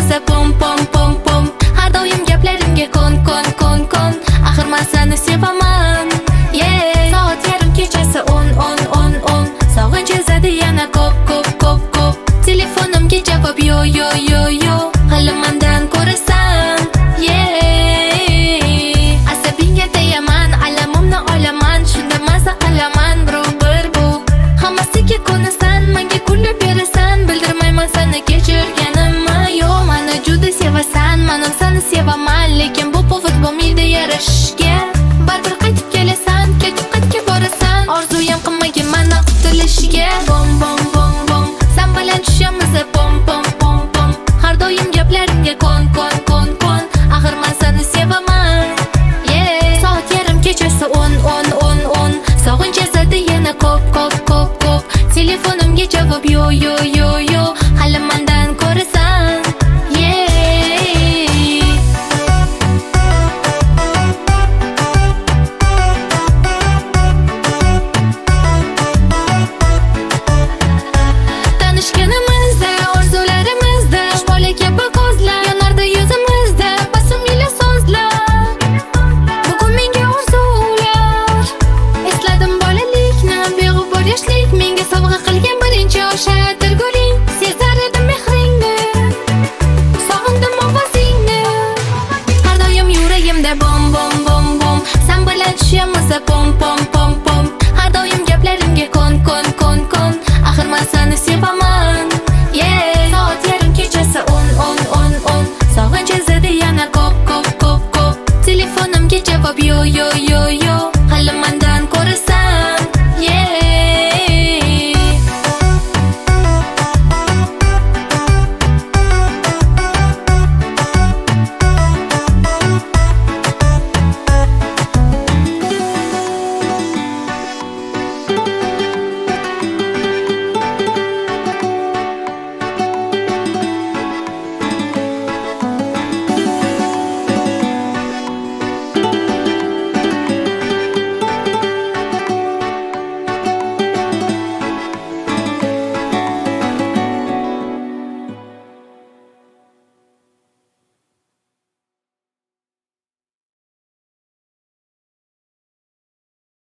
esa pom pom pom pom. Har doim gaplarimga kon kon kon kon. Axir men seni sevaman. Soat yarim kechasi 10. Sog'inch ezadi yana ko'p ko'p ko'p ko'p. Telefonimga javob yo yo yo yo. Hali mendan ko'rasan. Asabingga tegaman, alamimni olaman, shunda maza qilaman bir bu. Hammasiga ko'nasan, menga kulib berasan, bildirmayman seni kechirganimni. Yo, meni juda sevasan, men ham seni sevaman, lekin bu povod bo'lmaydi yarashishga. Baribir qaytib kelasan, ketib qaytga borasan, orzuyam qilmagin meni qutulishga. Bom bom bom bom, sen bilan tushamiz bom bom bom bom. Har doim gaplarimga kon kon kon kon. Axir men seni sevaman. Soat yarim kechasi 10. Sog'inch ezadi yana ko'p ko'p ko'p ko'p. Telefonimga javob yo yo yo yo. Hali mendan ko'rasan. Tanishganimizda, orzularimizda, bola kabi ko'zlar yonardi yuzimizda, basumli so'zlar. Bugun menga orzular, esladim bolalikni, beg'ubor yoshlik, menga sovg'a qilgan birinchi o'sha atirguling. Sezar edim mehringni, sog'indim ovozingni. Har doim yuragimda bom bom bom bom. Sen bilan tushamiz pom pom pom pom. Har doim gaplarimga kon kon kon kon. Axir men seni sevaman. Soat yarim kechasi 10. Sog'inch ezadi yana ko'p ko'p ko'p ko'p. Telefonimga javob yo yo yo yo. Hali men